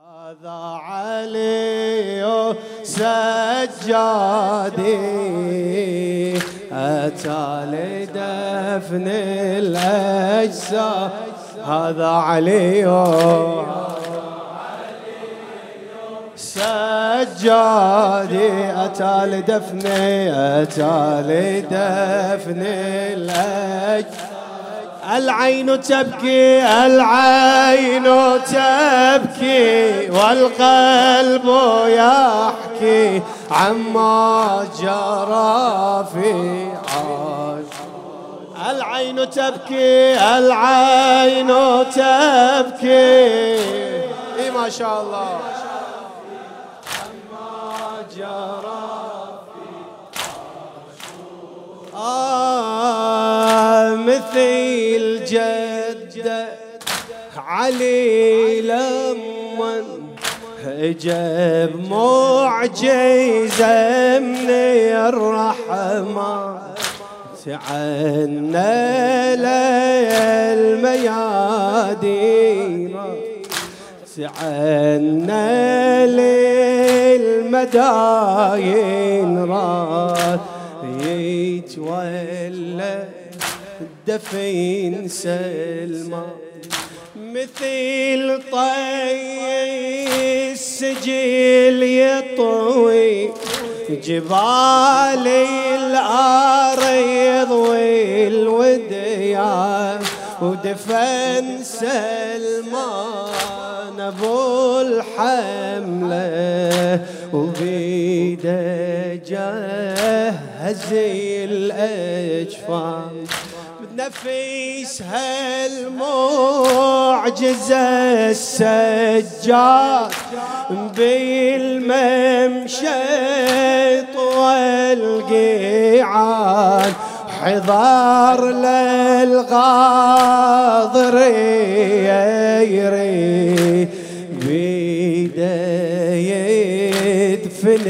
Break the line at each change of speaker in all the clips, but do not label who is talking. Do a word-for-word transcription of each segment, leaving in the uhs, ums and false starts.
هذا علي سجادي أتى لدفن الأجساد. هذا علي سجادي أتى لدفني أتى لدفن الأجساد. العين تبكي العين تبكي والقلب يحكي عما جرى في عاش. العين تبكي العين تبكي إيه ما شاء الله عما جرى في عاشور. آه مثل جد علي لمن جاب معجزة من الرحمن تعنى للميادين تعنى للمداين راد يتولى دفين سلمى مثل طي السجل يطوي جبال الأرض والوديان ودفن سلمان أبو الحملة وبيده جهز الأجفان بنفيس هالمعجزة السجاد بالممشى والقيعان حضار للغاضر يري بيده يدفن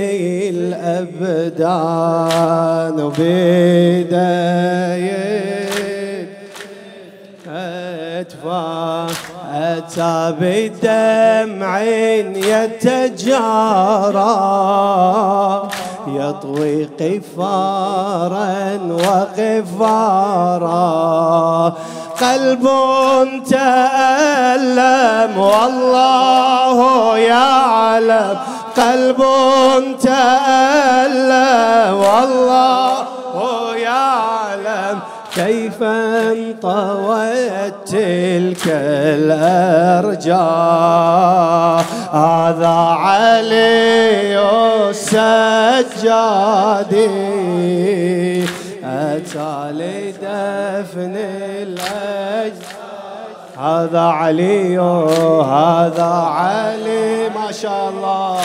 الأبدان وبيده أتى بدمع يتجارى يطوي قفارا وغفارا قلب تألم والله يعلم قلب تألم والله يعلم كيف انطوت تلك الأرجاء. هذا علي السجادي أتى لدفن الأجساد. هذا علي هذا علي ما شاء الله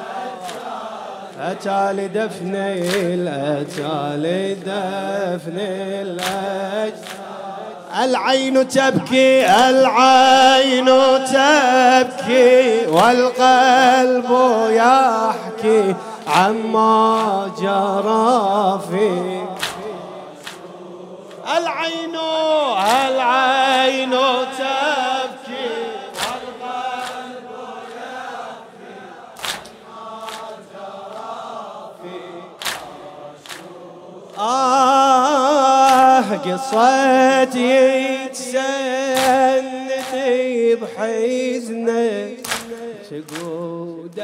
أتى لدفن أتى لدفن الأجساد. العين تبكي العين تبكي والقلب يحكي عما جرى في العين العين تبكي والقلب يحكي عما جرى في آه قصة يتسند بحزنه تقود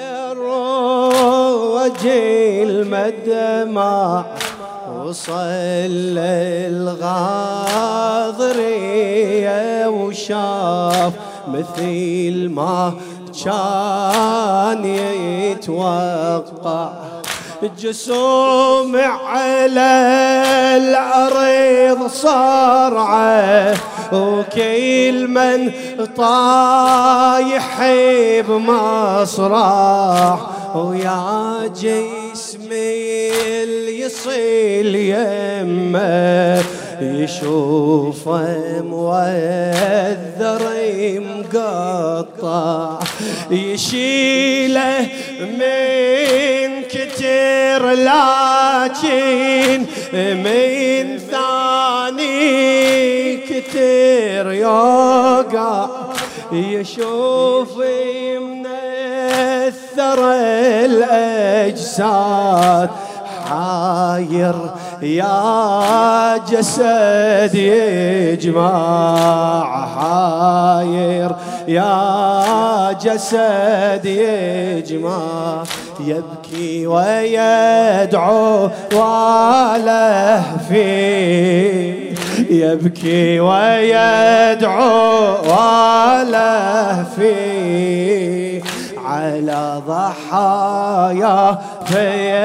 الروج المدمع وصل الغاضرية وشاف مثل ما كان يتوقع جسوم على الأرض صارعه وكل من طايح بمصراح ويا جسمي اللي يصيل يمه يشوفه موذر مقطع يشيله من كتر لكن من ثاني كتر يوقع يشوف من كثر الأجساد حاير يا جسد يجمع حاير يا جسد يجمع يبكي ويدعو ولهفي يبكي ويدعو ولهفي على ضحايا في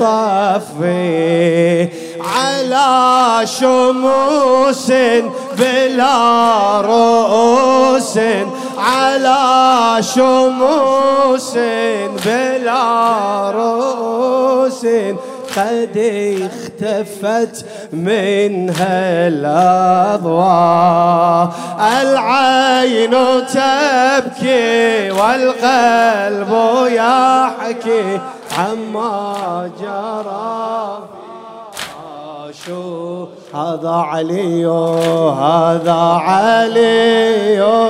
الطفي على شموس بلا رؤوس على شموس بلا رؤوس قد اختفت منها الأضواء العين تبكي والقلب يحكي عما جرى شو هذا علي هذا علي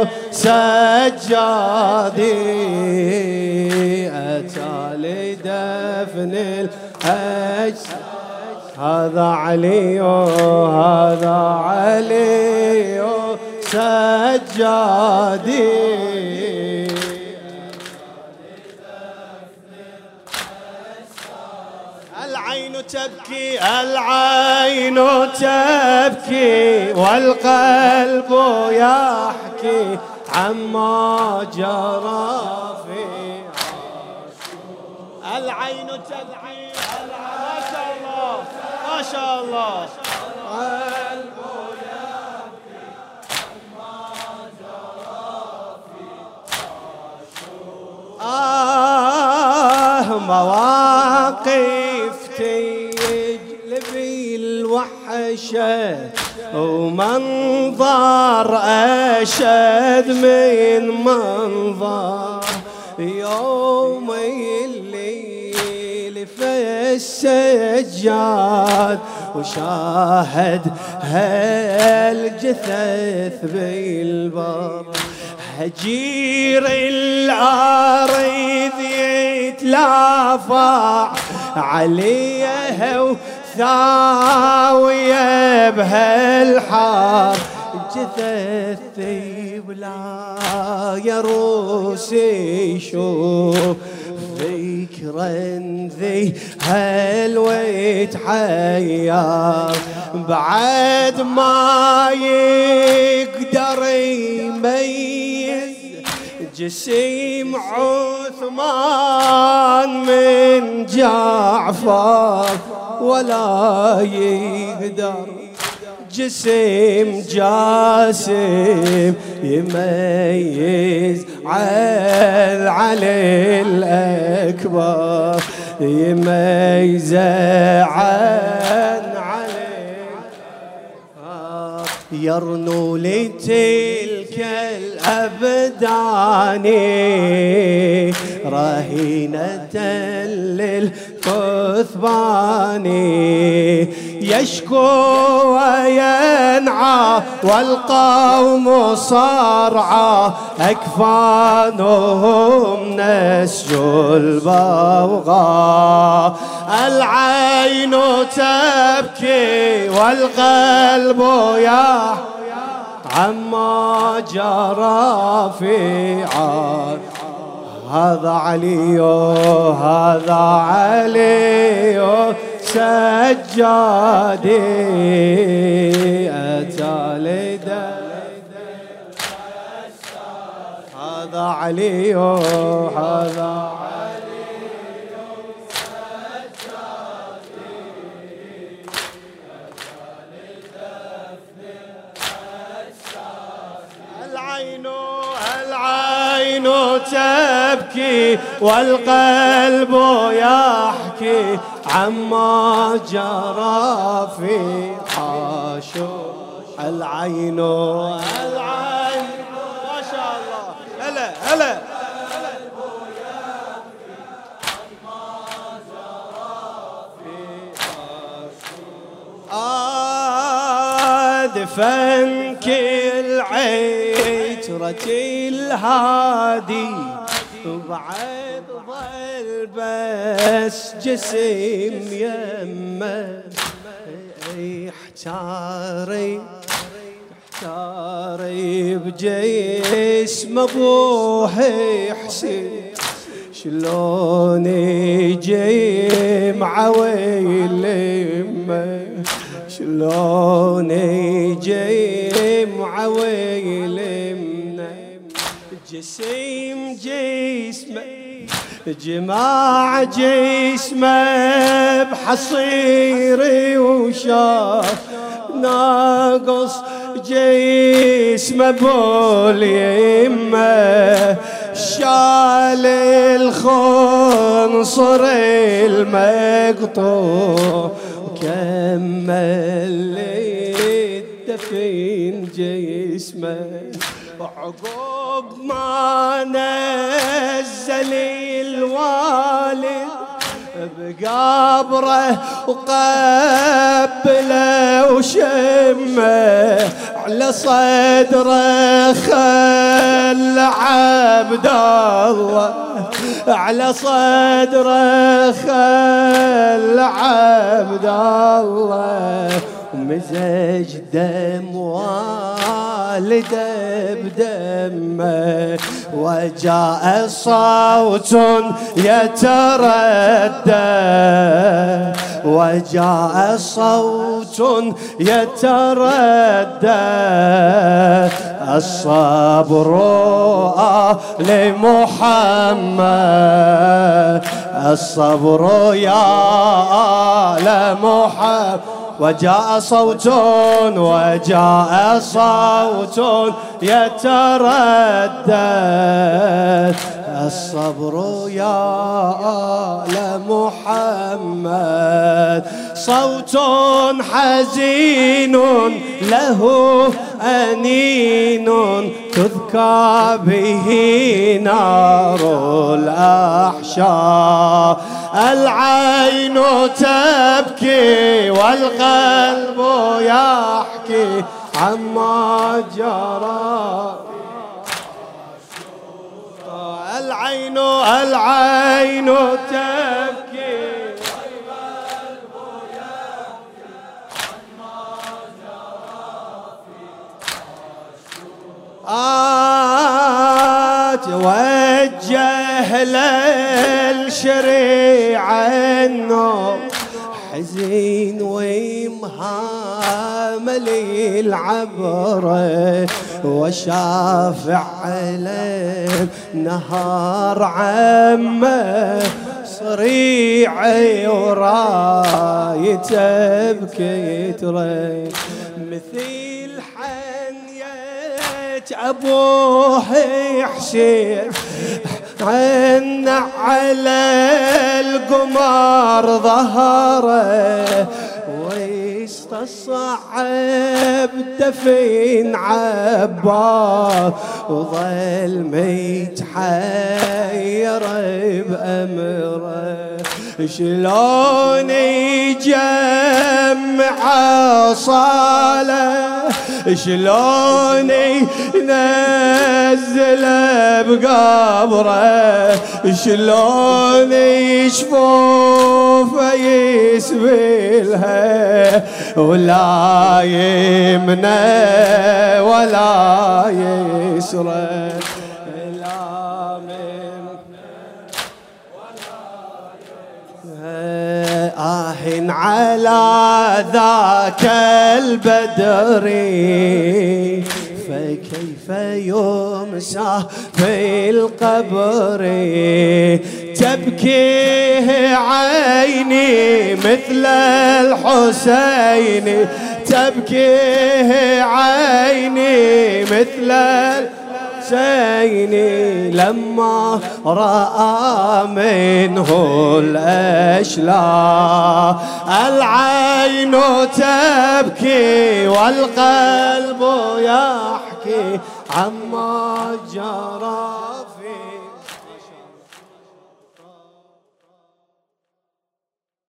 سجادي أتى لدفن الأجساد هذا علي هذا علي سجادي العين تبكي العين تبكي والقلب يحكي عما جرى في العين تبكي ما شاء الله ما شاء الله القلب يبكي عما جرى في آه مواقف تجلبي الوحشة ومنظر أشد من منظر يوم الليل في السجاد وشاهد هالجثث بالبر هجير الأرض يتلافع عليها وثاوية بهالحار جثثي بلا يروس يشوف فكرا ذي هالويت حيار بعد ما يقدر يميز جسيم عثمان من جعفر ولا يقدر جسم جاسم يميز عن علي الأكبر يميز عن علي يرنو لتلك الأبدان رهينة للكثبان يشكو وينعى والقوم صرعى أكفانهم نسج البوغاء العين تبكي والقلب يحكي عما جرى في عاد هذا علي هذا علي سجادي أتى لدفن هذا علي هذا علي سجادي العين العين تبكي والقلب يحكي عما جرى في عاشور العين العين ما شاء الله هلا هلا دفنك العترة الهادي وبعد ظل بس جسم يمه احتاري احتاري بجسم ابوه حسين شلون يجي معويل يمه شلون يجي معويل يمه جسم جسمه جماع جسمه بحصيري وشاف ناقص جسمه بول يمه شال الخنصر المقطوع وكمل الدفين جسمه وعقب ما نزل الوالد بقبره وقبله وشمه على صدره خل عبد الله على صدره خل عبد الله ومزج دم والده بدمه وجاء صوت يتردى وجاء صوت يتردى الصبر لمحمد الصبر يا آل محمد وجاء صوت وجاء صوت يتردد الصبر يا آل محمد صوت حزين له أنين تذكى به نار الأحشاء العين تبكي والقلب يحكي عما جرى العين العين تبكي والقلب يحكي عما جرى توجه للشريعة النور حزين ومهامل العبره وشافع عليه نهار عمه صريعي ورايته بكتره مثيل حنية أبوه حسين عن على القمر ظهره ويستصعب دفين عباس وظل متحير بأمره شلون يجمع صاله شلون ينزل بقبره شلون يشفوف يسبلها ولا يمنى ولا يسرى آه على ذاك البدر فكيف يمسى في القبر تبكيه عيني مثل الحسين تبكيه عيني مثل سيني لما رأى منه الأشلاء العين تبكي والقلب يحكي عما جرى